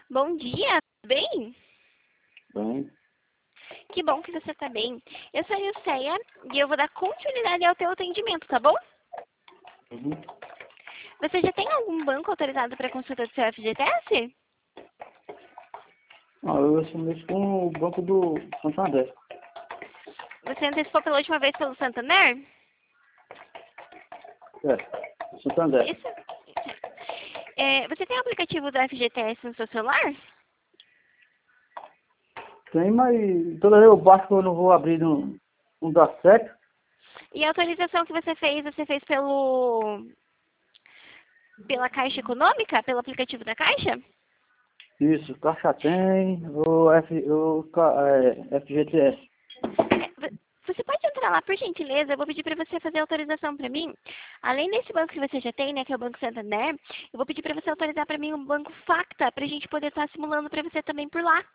Bom dia, tudo bem? Bem, Que bom que você está bem. Eu sou a Ilceia e eu vou dar continuidade ao teu atendimento, tá bom? uhum. Você já tem algum banco autorizado para consulta do seu FGTS? Eu assumi com o Banco do Santander. Você antecipou pela última vez pelo Santander? Santander. Isso. Você tem o aplicativo do FGTS no seu celular? Tem, mas toda vez eu baixo que eu não vou abrir, não dá certo. E a autorização que você fez pela Caixa Econômica, pelo aplicativo da Caixa? Isso, Caixa tem, FGTS. Você pode entrar lá, por gentileza, eu vou pedir para você fazer autorização para mim. Além desse banco que você já tem, né, que é o Banco Santander, eu vou pedir para você autorizar para mim um banco Facta, para a gente poder estar simulando para você também por lá.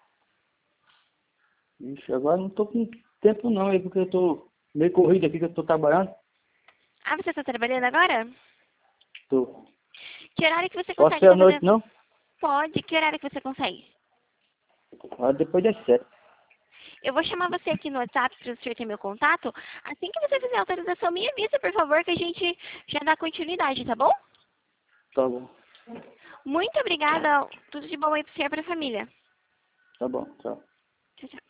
Ixi, agora não tô com tempo não, aí porque eu tô meio corrido aqui que eu tô trabalhando. Ah, você está trabalhando agora? Tô. Que horário que você Posso consegue ser à estar noite fazendo? não? Pode, que horário que você consegue? Depois das 7. Eu vou chamar você aqui no WhatsApp para o senhor ter meu contato. Assim que você fizer a autorização, me avisa, por favor, que a gente já dá continuidade, tá bom? Tá bom. Muito obrigada. Tudo de bom aí para você e para a família. Tá bom, tchau. Tchau, tchau.